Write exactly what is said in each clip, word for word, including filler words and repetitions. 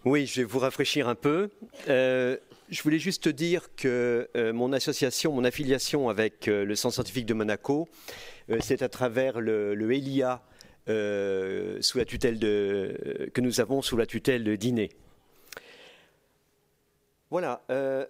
Oui, je vais vous rafraîchir un peu. Euh, je voulais juste dire que euh, mon association, mon affiliation avec euh, le Centre scientifique de Monaco, euh, c'est à travers le, le ELIA euh, sous la tutelle de, euh, que nous avons sous la tutelle de d'I N E. Voilà. Euh,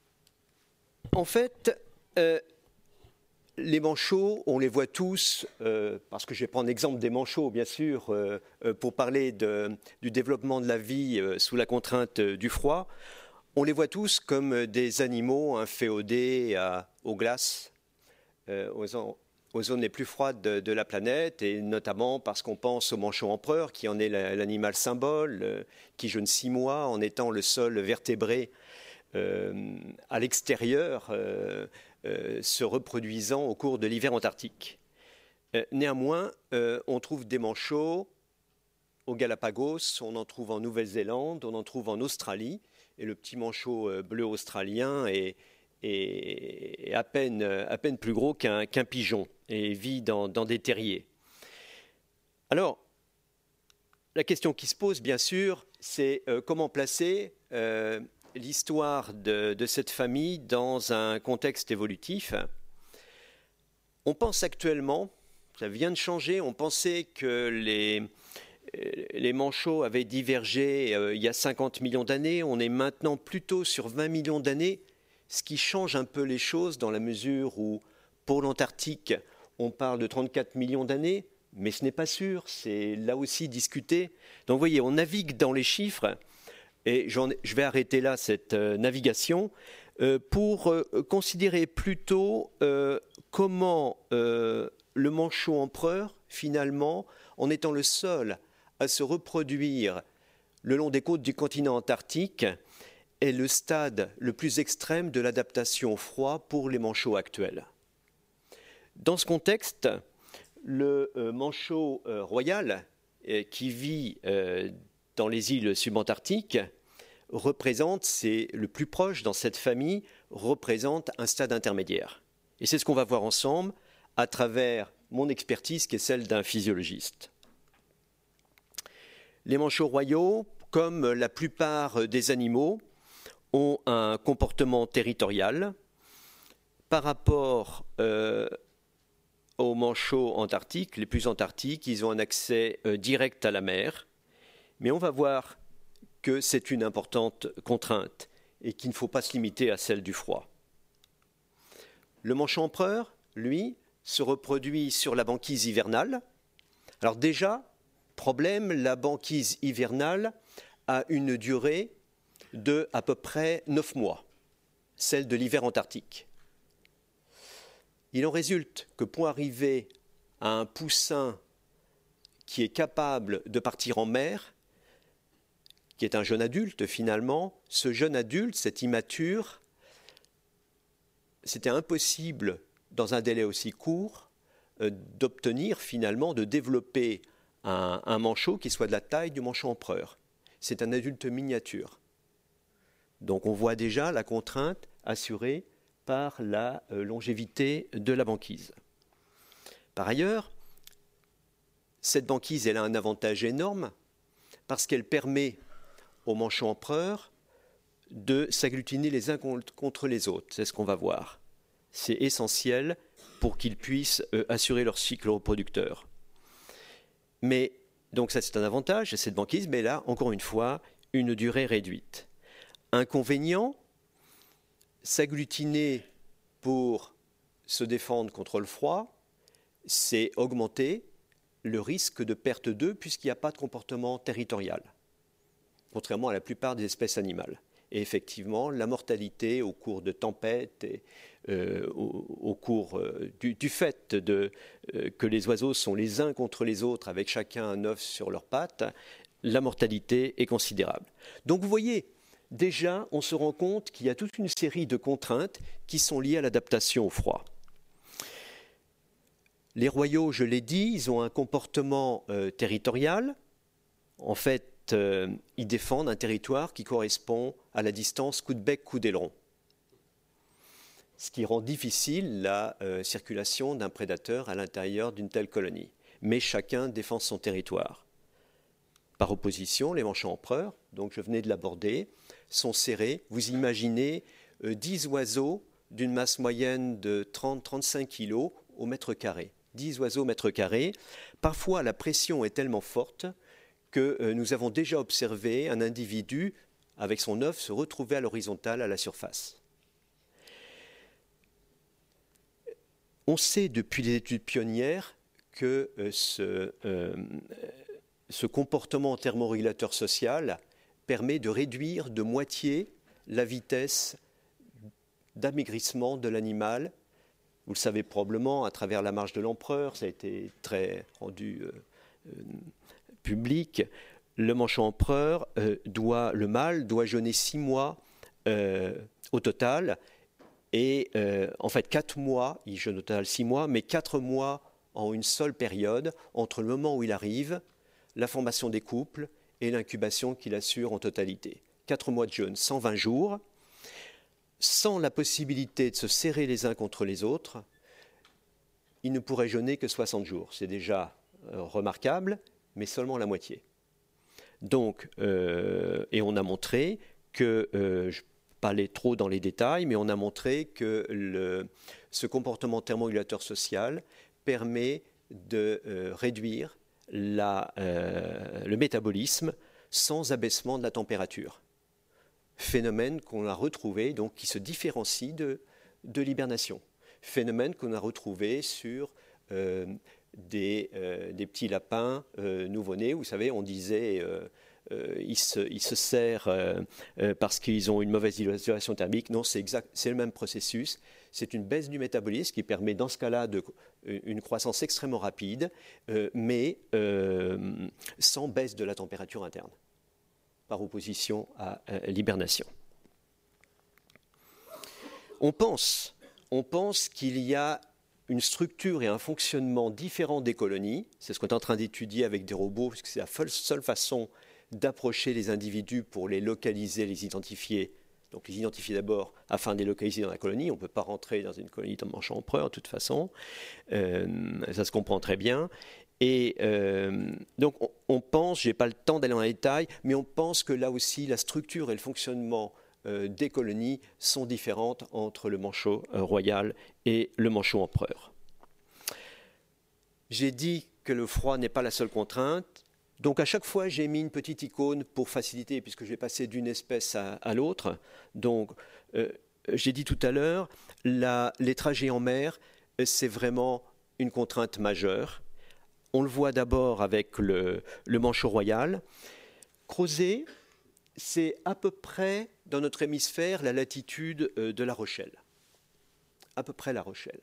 en fait, euh, les manchots, on les voit tous, euh, parce que je vais prendre l'exemple des manchots, bien sûr, euh, euh, pour parler de, du développement de la vie euh, sous la contrainte euh, du froid. On les voit tous comme des animaux inféodés à, aux glaces, euh, aux, aux zones les plus froides de, de la planète, et notamment parce qu'on pense au manchot empereur, qui en est l'animal symbole, euh, qui jeûne six mois en étant le seul vertébré euh, à l'extérieur, euh, Euh, se reproduisant au cours de l'hiver antarctique. Euh, néanmoins, euh, on trouve des manchots aux Galapagos, on en trouve en Nouvelle-Zélande, on en trouve en Australie, et le petit manchot euh, bleu australien est, est, est à, peine, à peine plus gros qu'un qu'un pigeon et vit dans, dans des terriers. Alors, la question qui se pose, bien sûr, c'est euh, comment placer euh, l'histoire de, de cette famille dans un contexte évolutif. On pense actuellement, ça vient de changer, on pensait que les, les manchots avaient divergé euh, il y a cinquante millions d'années, on est maintenant plutôt sur vingt millions d'années, ce qui change un peu les choses dans la mesure où, pour l'Antarctique, on parle de trente-quatre millions d'années, mais ce n'est pas sûr, c'est là aussi discuté. Donc vous voyez, on navigue dans les chiffres. Et je vais arrêter là cette euh, navigation euh, pour euh, considérer plutôt euh, comment euh, le manchot empereur, finalement, en étant le seul à se reproduire le long des côtes du continent antarctique, est le stade le plus extrême de l'adaptation au froid pour les manchots actuels. Dans ce contexte, le euh, manchot euh, royal, euh, qui vit euh, dans les îles subantarctiques, représente, c'est le plus proche dans cette famille, représente un stade intermédiaire. Et c'est ce qu'on va voir ensemble à travers mon expertise qui est celle d'un physiologiste. Les manchots royaux, comme la plupart des animaux, ont un comportement territorial par rapport euh, aux manchots antarctiques. Les plus antarctiques, ils ont un accès euh, direct à la mer, mais on va voir que c'est une importante contrainte et qu'il ne faut pas se limiter à celle du froid. Le manchot empereur, lui, se reproduit sur la banquise hivernale. Alors déjà, problème, la banquise hivernale a une durée de à peu près neuf mois, celle de l'hiver antarctique. Il en résulte que pour arriver à un poussin qui est capable de partir en mer, qui est un jeune adulte finalement, ce jeune adulte, cet immature, c'était impossible dans un délai aussi court euh, d'obtenir finalement, de développer un, un manchot qui soit de la taille du manchot empereur. C'est un adulte miniature. Donc on voit déjà la contrainte assurée par la euh, longévité de la banquise. Par ailleurs, cette banquise elle a un avantage énorme parce qu'elle permet aux manchots empereurs de s'agglutiner les uns contre les autres. C'est ce qu'on va voir. C'est essentiel pour qu'ils puissent euh, assurer leur cycle reproducteur. Mais, donc ça c'est un avantage, cette banquise, mais là, encore une fois, une durée réduite. Inconvénient, s'agglutiner pour se défendre contre le froid, c'est augmenter le risque de perte d'œufs puisqu'il n'y a pas de comportement territorial, contrairement à la plupart des espèces animales. Et effectivement, la mortalité au cours de tempêtes, et, euh, au, au cours euh, du, du fait de, euh, que les oiseaux sont les uns contre les autres, avec chacun un œuf sur leurs pattes, la mortalité est considérable. Donc vous voyez, déjà, on se rend compte qu'il y a toute une série de contraintes qui sont liées à l'adaptation au froid. Les royaux, je l'ai dit, ils ont un comportement euh, territorial. En fait, Euh, ils défendent un territoire qui correspond à la distance coup de bec, coup d'aileron. Ce qui rend difficile la euh, circulation d'un prédateur à l'intérieur d'une telle colonie. Mais chacun défend son territoire. Par opposition, les manchots empereurs, donc je venais de l'aborder, sont serrés. Vous imaginez euh, dix oiseaux d'une masse moyenne de trente à trente-cinq kilos au mètre carré. dix oiseaux au mètre carré. Parfois, la pression est tellement forte que euh, nous avons déjà observé un individu avec son œuf se retrouver à l'horizontale à la surface. On sait depuis les études pionnières que euh, ce, euh, ce comportement thermorégulateur social permet de réduire de moitié la vitesse d'amaigrissement de l'animal. Vous le savez probablement, à travers la marche de l'empereur, ça a été très rendu euh, euh, public. Le manchot empereur, euh, doit, le mâle, doit jeûner six mois euh, au total. Et euh, en fait, quatre mois, il jeûne au total six mois, mais quatre mois en une seule période, entre le moment où il arrive, la formation des couples et l'incubation qu'il assure en totalité. Quatre mois de jeûne, cent vingt jours, sans la possibilité de se serrer les uns contre les autres, il ne pourrait jeûner que soixante jours. C'est déjà euh, remarquable, mais seulement la moitié. Donc, euh, et on a montré que, euh, je ne vais pas aller trop dans les détails, mais on a montré que le, ce comportement thermorégulateur social permet de euh, réduire la, euh, le métabolisme sans abaissement de la température. Phénomène qu'on a retrouvé, donc qui se différencie de, de l'hibernation. Phénomène qu'on a retrouvé sur euh, des, euh, des petits lapins euh, nouveau-nés. Vous savez, on disait euh, euh, ils, se, ils se serrent euh, euh, parce qu'ils ont une mauvaise isolation thermique. Non, c'est exact, c'est le même processus. C'est une baisse du métabolisme qui permet dans ce cas-là de, une croissance extrêmement rapide, euh, mais euh, sans baisse de la température interne, par opposition à euh, l'hibernation. On pense, on pense qu'il y a une structure et un fonctionnement différents des colonies. C'est ce qu'on est en train d'étudier avec des robots, parce que c'est la seule façon d'approcher les individus pour les localiser, les identifier. Donc les identifier d'abord afin de les localiser dans la colonie. On ne peut pas rentrer dans une colonie de manchot empereur de toute façon. Euh, ça se comprend très bien. Et euh, donc on, on pense, je n'ai pas le temps d'aller dans les détails, mais on pense que là aussi la structure et le fonctionnement euh, des colonies sont différentes entre le manchot euh, royal et le manchot empereur. J'ai dit que le froid n'est pas la seule contrainte. Donc à chaque fois, j'ai mis une petite icône pour faciliter, puisque je vais passer d'une espèce à, à l'autre. Donc, euh, j'ai dit tout à l'heure, la, les trajets en mer, c'est vraiment une contrainte majeure. On le voit d'abord avec le, le manchot royal. Crozet, c'est à peu près, dans notre hémisphère, la latitude de La Rochelle. À peu près La Rochelle.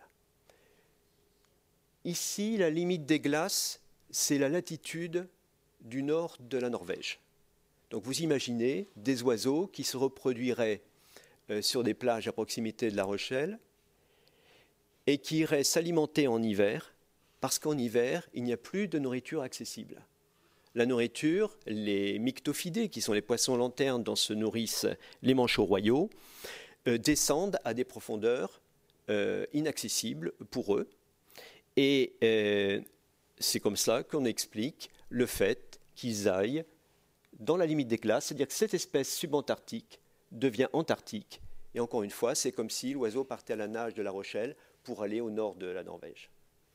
Ici, la limite des glaces, c'est la latitude du nord de la Norvège. Donc vous imaginez des oiseaux qui se reproduiraient euh, sur des plages à proximité de La Rochelle et qui iraient s'alimenter en hiver, parce qu'en hiver, il n'y a plus de nourriture accessible. La nourriture, les myctophidés, qui sont les poissons lanternes dont se nourrissent les manchots royaux, euh, descendent à des profondeurs euh, inaccessibles pour eux. Et euh, c'est comme ça qu'on explique le fait qu'ils aillent dans la limite des glaces, c'est-à-dire que cette espèce subantarctique devient antarctique. Et encore une fois, c'est comme si l'oiseau partait à la nage de La Rochelle pour aller au nord de la Norvège.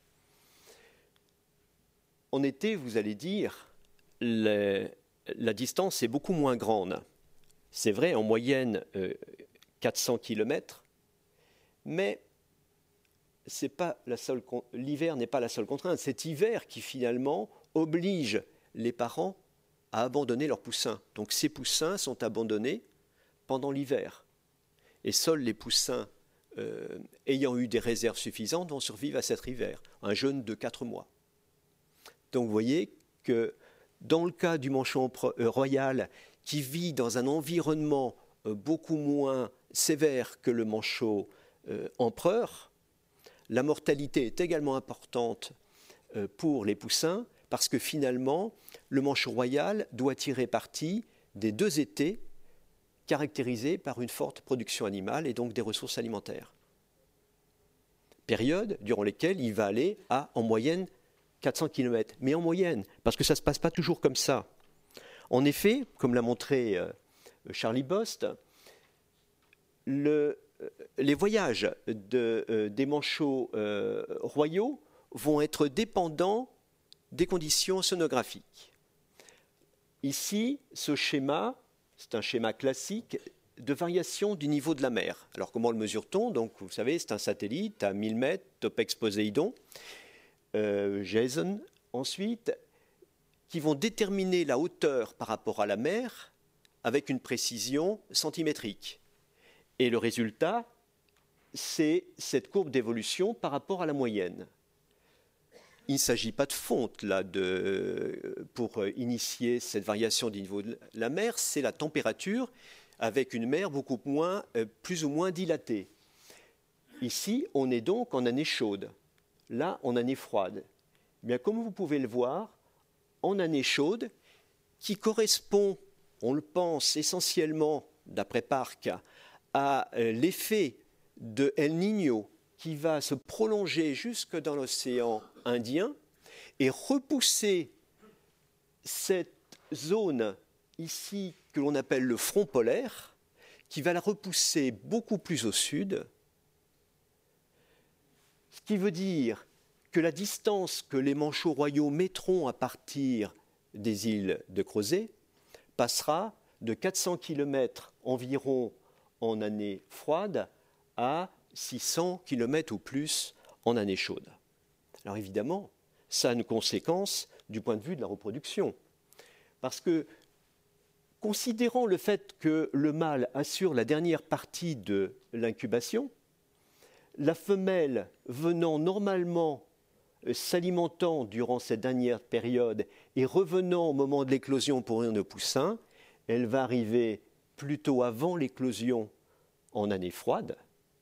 En été, vous allez dire, les, la distance est beaucoup moins grande. C'est vrai, en moyenne, euh, quatre cents kilomètres, mais c'est pas la seule, l'hiver n'est pas la seule contrainte. Cet hiver qui finalement oblige les parents à abandonner leurs poussins. Donc ces poussins sont abandonnés pendant l'hiver. Et seuls les poussins euh, ayant eu des réserves suffisantes vont survivre à cet hiver, un jeûne de quatre mois. Donc vous voyez que dans le cas du manchot royal qui vit dans un environnement euh, beaucoup moins sévère que le manchot euh, empereur, la mortalité est également importante euh, pour les poussins, parce que finalement, le manchot royal doit tirer parti des deux étés caractérisés par une forte production animale et donc des ressources alimentaires. Période durant lesquelles il va aller à, en moyenne, quatre cents kilomètres. Mais en moyenne, parce que ça ne se passe pas toujours comme ça. En effet, comme l'a montré euh, Charlie Bost, le, les voyages de, euh, des manchots euh, royaux vont être dépendants des conditions sonographiques. Ici, ce schéma, c'est un schéma classique de variation du niveau de la mer. Alors comment le mesure-t-on? Donc vous savez, c'est un satellite à mille mètres, Topex Poséidon, euh, Jason, ensuite, qui vont déterminer la hauteur par rapport à la mer avec une précision centimétrique. Et le résultat, c'est cette courbe d'évolution par rapport à la moyenne. Il ne s'agit pas de fonte là, de, pour initier cette variation du niveau de la mer, c'est la température avec une mer beaucoup moins, plus ou moins dilatée. Ici, on est donc en année chaude, là en année froide. Bien, comme vous pouvez le voir, en année chaude, qui correspond, on le pense essentiellement, d'après Park, à l'effet de El Niño qui va se prolonger jusque dans l'océan Indien et repousser cette zone ici que l'on appelle le front polaire, qui va la repousser beaucoup plus au sud, ce qui veut dire que la distance que les manchots royaux mettront à partir des îles de Crozet passera de quatre cents kilomètres environ en année froide à six cents kilomètres ou plus en année chaude. Alors évidemment, ça a une conséquence du point de vue de la reproduction. Parce que, considérant le fait que le mâle assure la dernière partie de l'incubation, la femelle venant normalement s'alimentant durant cette dernière période et revenant au moment de l'éclosion pour un poussin, elle va arriver plutôt avant l'éclosion en année froide.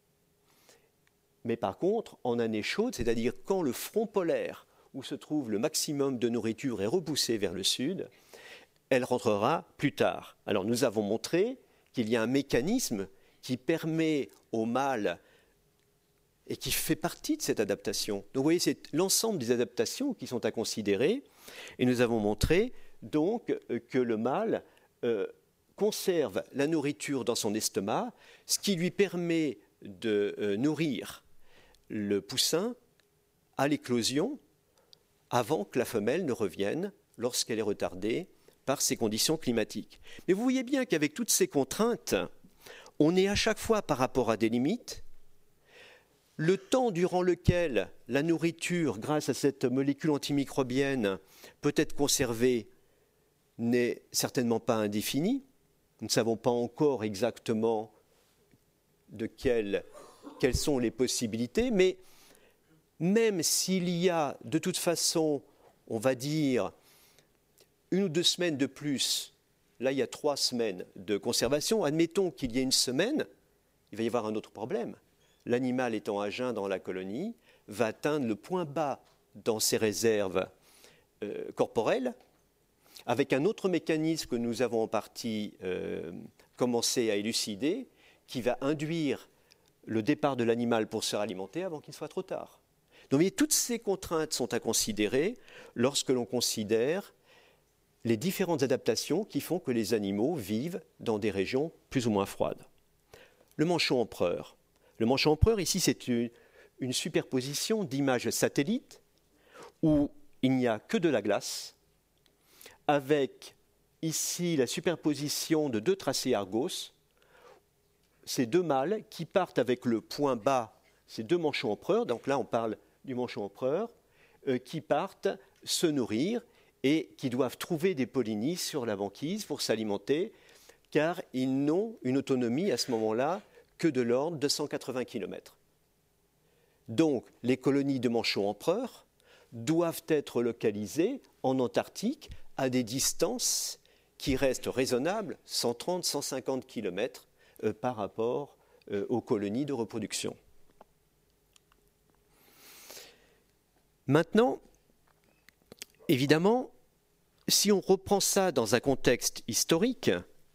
Mais par contre, en année chaude, c'est-à-dire quand le front polaire, où se trouve le maximum de nourriture, est repoussé vers le sud, elle rentrera plus tard. Alors nous avons montré qu'il y a un mécanisme qui permet au mâle et qui fait partie de cette adaptation. Donc vous voyez, c'est l'ensemble des adaptations qui sont à considérer. Et nous avons montré donc que le mâle euh, conserve la nourriture dans son estomac, ce qui lui permet de euh, nourrir le poussin à l'éclosion avant que la femelle ne revienne lorsqu'elle est retardée par ces conditions climatiques. Mais vous voyez bien qu'avec toutes ces contraintes, on est à chaque fois par rapport à des limites. Le temps durant lequel la nourriture, grâce à cette molécule antimicrobienne, peut être conservée n'est certainement pas indéfini. Nous ne savons pas encore exactement de quelles, quelles sont les possibilités, mais même s'il y a de toute façon, on va dire, une ou deux semaines de plus, là il y a trois semaines de conservation, admettons qu'il y ait une semaine, il va y avoir un autre problème. L'animal étant à jeun dans la colonie va atteindre le point bas dans ses réserves euh, corporelles, avec un autre mécanisme que nous avons en partie euh, commencé à élucider, qui va induire le départ de l'animal pour se réalimenter avant qu'il ne soit trop tard. Donc, vous voyez, toutes ces contraintes sont à considérer lorsque l'on considère les différentes adaptations qui font que les animaux vivent dans des régions plus ou moins froides. Le manchot empereur. Le manchot empereur, ici, c'est une, une superposition d'images satellites où il n'y a que de la glace, avec ici la superposition de deux tracés Argos, ces deux mâles qui partent avec le point bas, ces deux manchots empereurs, donc là on parle du manchot empereur, euh, qui partent se nourrir et qui doivent trouver des pollinies sur la banquise pour s'alimenter, car ils n'ont une autonomie à ce moment-là que de l'ordre de cent quatre-vingts kilomètres. Donc les colonies de manchots empereurs doivent être localisées en Antarctique à des distances qui restent raisonnables, cent trente à cent cinquante kilomètres euh, par rapport euh, aux colonies de reproduction. Maintenant, évidemment, si on reprend ça dans un contexte historique,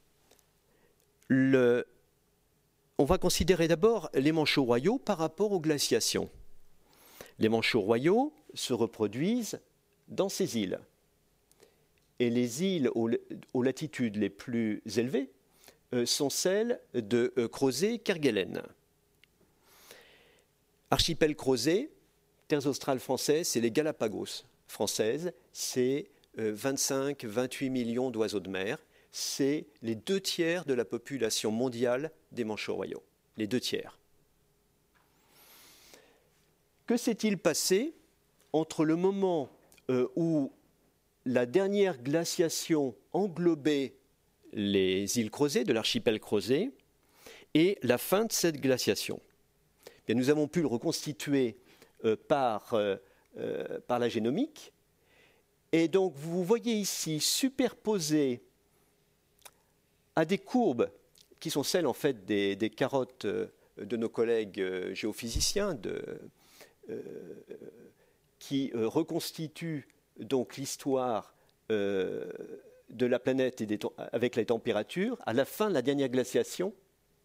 le, on va considérer d'abord les manchots royaux par rapport aux glaciations. Les manchots royaux se reproduisent dans ces îles. Et les îles aux, aux latitudes les plus élevées euh, sont celles de euh, Crozet-Kerguelen. Archipel Crozet, terres australes françaises, c'est les Galapagos françaises, c'est euh, vingt-cinq à vingt-huit millions d'oiseaux de mer. C'est les deux tiers de la population mondiale des manchots royaux. Les deux tiers. Que s'est-il passé entre le moment euh, où la dernière glaciation englobait les îles Crozet, de l'archipel Crozet, et la fin de cette glaciation? Bien, nous avons pu le reconstituer euh, par, euh, euh, par la génomique. Et donc, vous voyez ici superposé à des courbes qui sont celles en fait des, des carottes de nos collègues euh, géophysiciens de, euh, qui euh, reconstituent donc l'histoire euh, de la planète et des, avec les températures. À la fin de la dernière glaciation,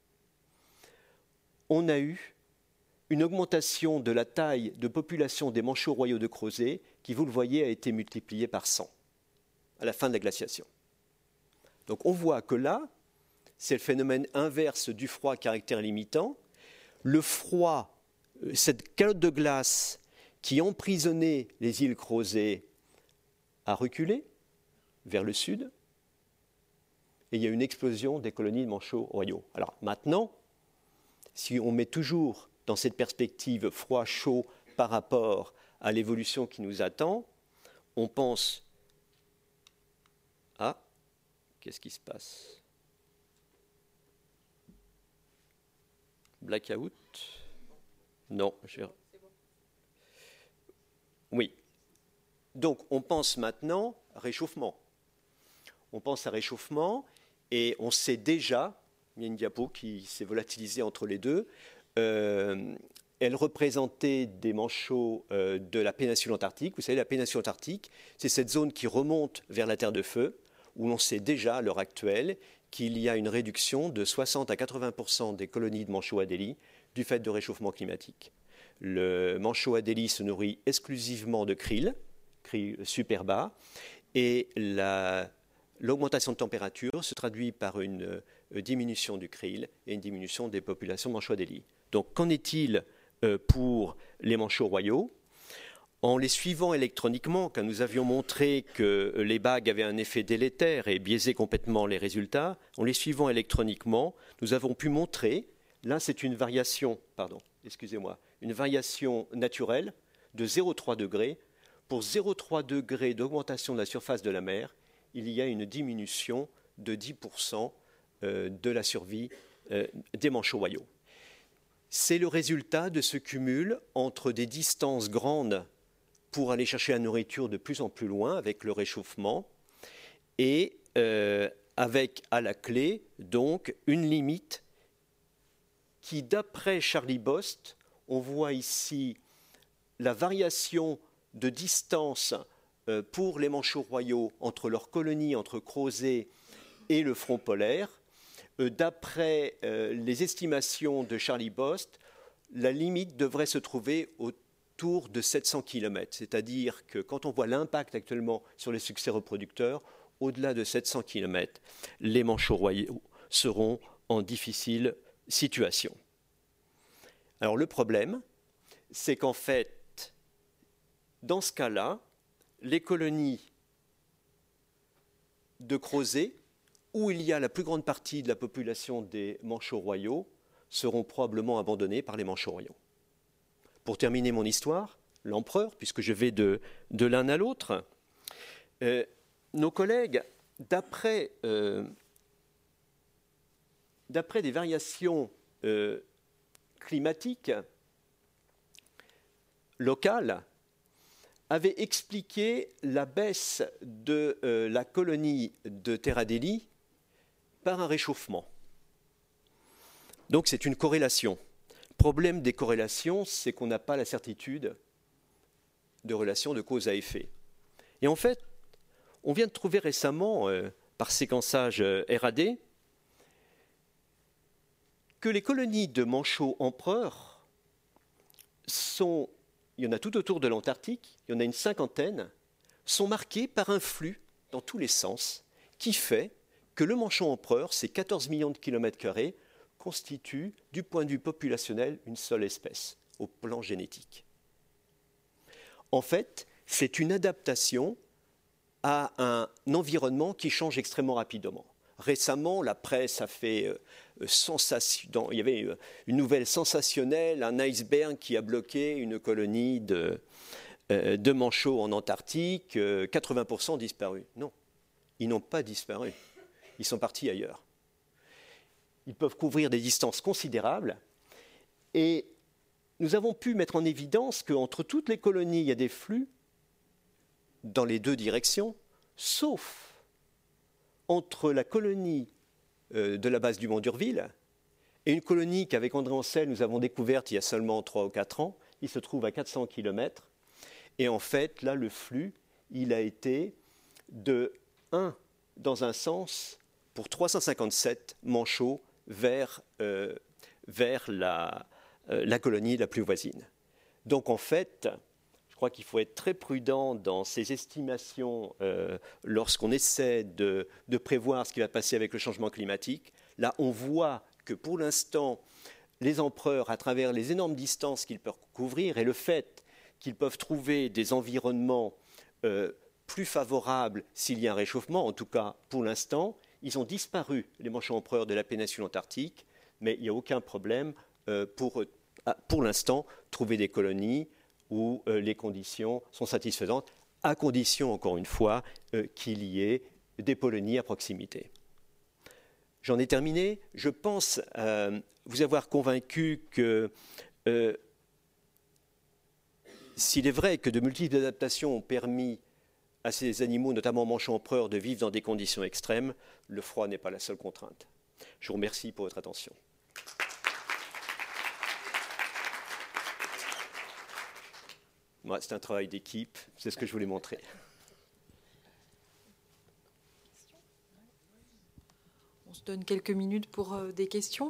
on a eu une augmentation de la taille de population des manchots royaux de Crozet qui, vous le voyez, a été multipliée par cent à la fin de la glaciation. Donc on voit que là, c'est le phénomène inverse du froid à caractère limitant. Le froid, cette calotte de glace qui emprisonnait les îles Crozet a reculé vers le sud et il y a une explosion des colonies de manchots royaux. Alors maintenant, si on met toujours dans cette perspective froid-chaud par rapport à l'évolution qui nous attend, on pense à... Qu'est-ce qui se passe? Blackout? Non. Je... Oui. Donc, on pense maintenant à réchauffement. On pense à réchauffement et on sait déjà, il y a une diapo qui s'est volatilisée entre les deux, euh, elle représentait des manchots euh, de la péninsule antarctique. Vous savez, la péninsule antarctique, c'est cette zone qui remonte vers la Terre de Feu, où l'on sait déjà à l'heure actuelle qu'il y a une réduction de soixante à quatre-vingts pour cent des colonies de manchots adélie du fait de réchauffement climatique. Le manchot adélie se nourrit exclusivement de krill, krill super bas, et la, l'augmentation de température se traduit par une euh, diminution du krill et une diminution des populations de manchots adélie. Donc qu'en est-il euh, pour les manchots royaux? En les suivant électroniquement, quand nous avions montré que les bagues avaient un effet délétère et biaisé complètement les résultats, en les suivant électroniquement, nous avons pu montrer, là c'est une variation, pardon, excusez-moi, une variation naturelle de zéro virgule trois degrés. Pour zéro virgule trois degrés d'augmentation de la surface de la mer, il y a une diminution de dix pour cent de la survie des manchots royaux. C'est le résultat de ce cumul entre des distances grandes pour aller chercher la nourriture de plus en plus loin avec le réchauffement et euh, avec à la clé donc une limite qui, d'après Charlie Bost, on voit ici la variation de distance euh, pour les manchots royaux entre leurs colonies, entre Crozet et le front polaire. Euh, d'après euh, les estimations de Charlie Bost, la limite devrait se trouver autour de sept cents kilomètres. C'est-à-dire que quand on voit l'impact actuellement sur les succès reproducteurs, au-delà de sept cents kilomètres, les manchots royaux seront en difficile situation. Alors le problème, c'est qu'en fait, dans ce cas-là, les colonies de Crozet, où il y a la plus grande partie de la population des manchots royaux, seront probablement abandonnées par les manchots royaux. Pour terminer mon histoire, l'empereur, puisque je vais de, de l'un à l'autre, euh, nos collègues, d'après euh, d'après des variations euh, climatiques locales, avaient expliqué la baisse de euh, la colonie de Terre Adélie par un réchauffement. Donc c'est une corrélation. Le problème des corrélations, c'est qu'on n'a pas la certitude de relation de cause à effet. Et en fait, on vient de trouver récemment, euh, par séquençage euh, R A D, que les colonies de manchots empereurs sont, il y en a tout autour de l'Antarctique, il y en a une cinquantaine, sont marquées par un flux dans tous les sens, qui fait que le manchon empereur, ces quatorze millions de kilomètres carrés, constitue, du point de vue populationnel, une seule espèce, au plan génétique. En fait, c'est une adaptation à un environnement qui change extrêmement rapidement. Récemment, la presse a fait euh, sensation, il y avait une nouvelle sensationnelle, un iceberg qui a bloqué une colonie de, euh, de manchots en Antarctique, euh, quatre-vingts pour cent disparus. Non, ils n'ont pas disparu, ils sont partis ailleurs. Ils peuvent couvrir des distances considérables et nous avons pu mettre en évidence qu'entre toutes les colonies, il y a des flux dans les deux directions, sauf entre la colonie euh, de la base du Mont d'Urville et une colonie qu'avec André Ancel, nous avons découverte il y a seulement trois ou quatre ans. Il se trouve à quatre cents kilomètres. Et en fait, là, le flux, il a été de un dans un sens pour trois cent cinquante-sept manchots vers, euh, vers la, euh, la colonie la plus voisine. Donc en fait, je crois qu'il faut être très prudent dans ces estimations euh, lorsqu'on essaie de, de prévoir ce qui va passer avec le changement climatique. Là, on voit que pour l'instant, les empereurs, à travers les énormes distances qu'ils peuvent couvrir et le fait qu'ils peuvent trouver des environnements euh, plus favorables s'il y a un réchauffement, en tout cas pour l'instant, ils ont disparu, les manchots empereurs de la péninsule antarctique, mais il n'y a aucun problème euh, pour, pour l'instant, trouver des colonies où euh, les conditions sont satisfaisantes, à condition, encore une fois, euh, qu'il y ait des polonies à proximité. J'en ai terminé. Je pense euh, vous avoir convaincu que euh, s'il est vrai que de multiples adaptations ont permis à ces animaux, notamment manchots empereurs, de vivre dans des conditions extrêmes, le froid n'est pas la seule contrainte. Je vous remercie pour votre attention. Ouais, c'est un travail d'équipe, c'est ce que je voulais montrer. On se donne quelques minutes pour euh, des questions.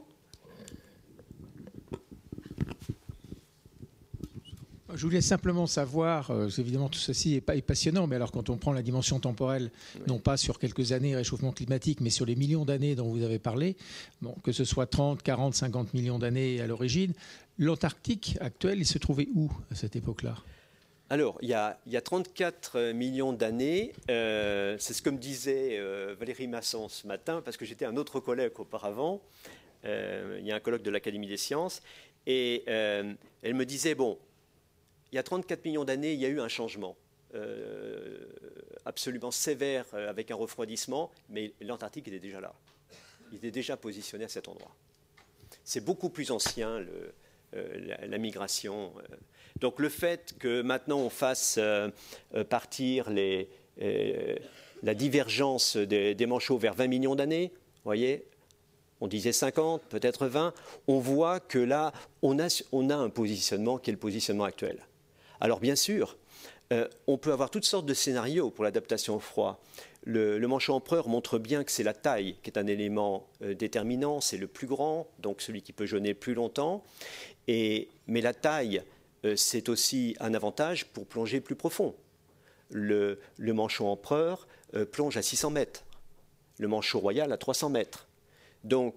Je voulais simplement savoir, euh, évidemment tout ceci est, est passionnant, mais alors quand on prend la dimension temporelle, oui. non pas sur quelques années réchauffement climatique, mais sur les millions d'années dont vous avez parlé, bon, que ce soit trente, quarante, cinquante millions d'années à l'origine, l'Antarctique actuelle, il se trouvait où à cette époque-là ? Alors, il y, a, il y a trente-quatre millions d'années, euh, c'est ce que me disait euh, Valérie Masson ce matin, parce que j'étais un autre colloque auparavant, euh, il y a un colloque de l'Académie des sciences, et euh, elle me disait, bon, il y a trente-quatre millions d'années, il y a eu un changement euh, absolument sévère euh, avec un refroidissement, mais l'Antarctique était déjà là. Il était déjà positionné à cet endroit. C'est beaucoup plus ancien, le, euh, la, la migration. Euh. Donc le fait que maintenant on fasse euh, partir les, euh, la divergence des, des manchots vers vingt millions d'années, vous voyez, on disait cinquante, peut-être vingt, on voit que là, on a, on a un positionnement qui est le positionnement actuel. Alors bien sûr, euh, on peut avoir toutes sortes de scénarios pour l'adaptation au froid. Le, le manchot empereur montre bien que c'est la taille qui est un élément euh, déterminant, c'est le plus grand, donc celui qui peut jeûner plus longtemps. Et, mais la taille, euh, c'est aussi un avantage pour plonger plus profond. Le, le manchot empereur euh, plonge à six cents mètres, le manchot royal à trois cents mètres. Donc,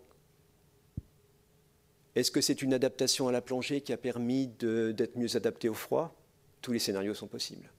est-ce que c'est une adaptation à la plongée qui a permis de, d'être mieux adapté au froid ? Tous les scénarios sont possibles.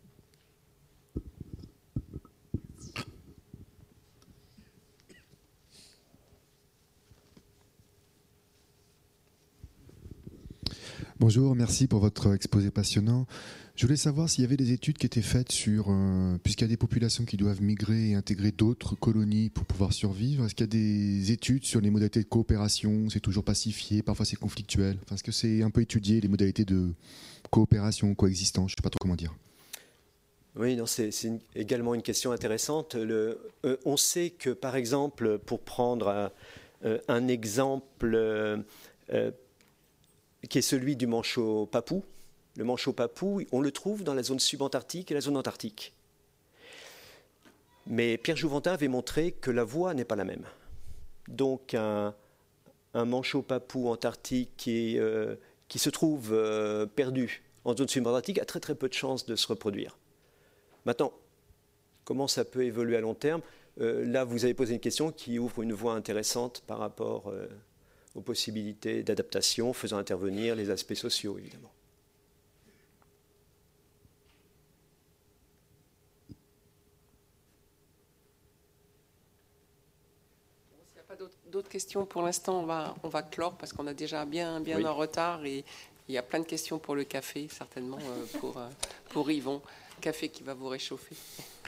Bonjour, merci pour votre exposé passionnant. Je voulais savoir s'il y avait des études qui étaient faites sur, euh, puisqu'il y a des populations qui doivent migrer et intégrer d'autres colonies pour pouvoir survivre, est-ce qu'il y a des études sur les modalités de coopération? C'est toujours pacifié, parfois c'est conflictuel. Enfin, est-ce que c'est un peu étudié, les modalités de coopération, coexistence? Je ne sais pas trop comment dire. Oui, non, c'est, c'est une, également une question intéressante. Le, euh, on sait que, par exemple, pour prendre un, euh, un exemple euh, euh, qui est celui du manchot papou, le manchot papou, on le trouve dans la zone subantarctique et la zone antarctique. Mais Pierre Jouventin avait montré que la voie n'est pas la même. Donc un, un manchot papou antarctique qui, euh, qui se trouve euh, perdu en zone subantarctique a très très peu de chances de se reproduire. Maintenant, comment ça peut évoluer à long terme. Euh, là, vous avez posé une question qui ouvre une voie intéressante par rapport euh, aux possibilités d'adaptation, faisant intervenir les aspects sociaux, évidemment. S'il n'y a pas d'autres questions pour l'instant, on va, on va clore parce qu'on a déjà bien, bien oui. en retard et il y a plein de questions pour le café, certainement, pour, pour Yvon. Café qui va vous réchauffer.